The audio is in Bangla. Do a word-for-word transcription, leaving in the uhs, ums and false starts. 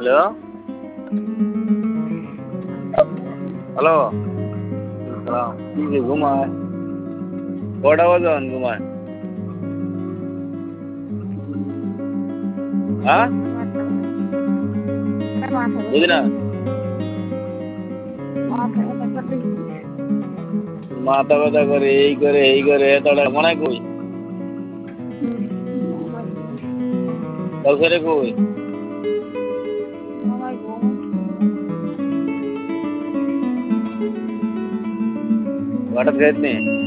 হ্যালো হ্যালো সালাম কি যে ঘুমায় কটা বাজন ঘুমায় হ্যাঁ বুঝি না মাথা ব্যথা করে এই করে এই করে তাহলে মনে কই কাউকে কই হঠাৎ খাইত নি